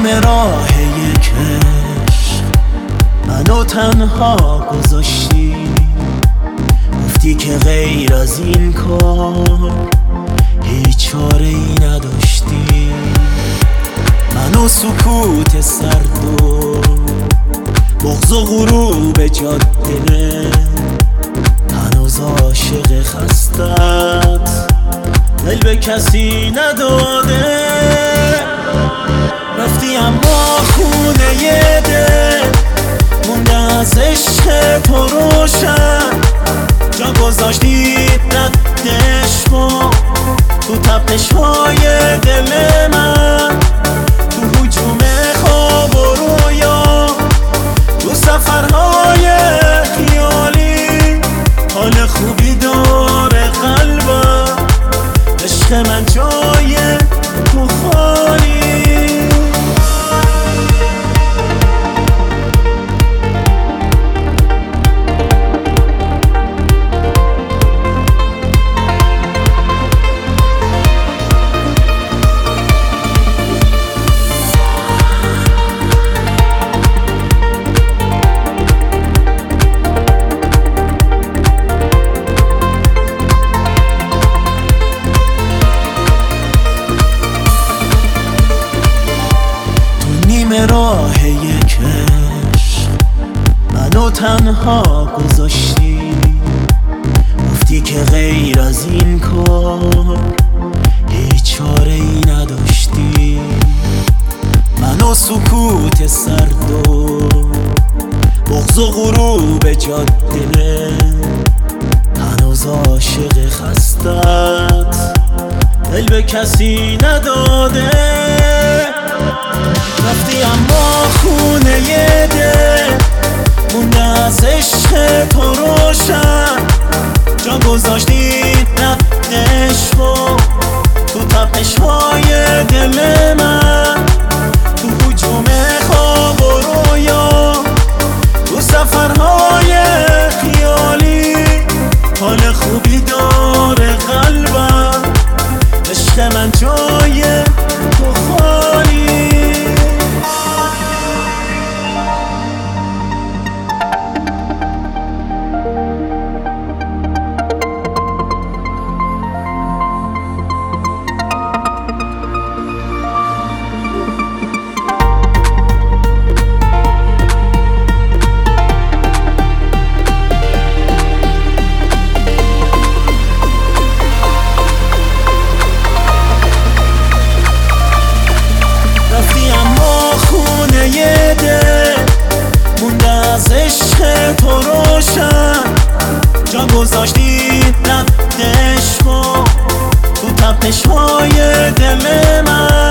راه یک عشق منو تنها گذاشتی، گفتی که غیر از این کار هیچ چاره ای نداشتی. منو سکوت سرد و بغض و غروب جاده هنوز عاشق خستت دل به کسی نداده. رفتی اما خونه دل مونده از عشق تو روشن، جا گذاشتی ردش کن تو تپش‌های دل من، تو هجوم خواب و رویا، تو سفرهای خیالی. حال خوبی داره قلبم، عشق من جای تو خالی. راه یک عشق منو تنها گذاشتی، گفتی که غیر از این کار هیچ چاره ای نداشتی. منو سکوت سرد و بغض و غروب جاده هنوز عاشق خستت دل به کسی نداده. رفتی اما خونه دل مونده از عشق تو روشن، جا گذاشتی ردش کن تو تپش‌های دل من، تو هجوم خواب و رویا، تو سفرهای خیالی. حال خوبی داره قلبم، عشق من جای تو خالی. تو روشن، جا گذاشتی ردش کن تو تپش‌های دل من.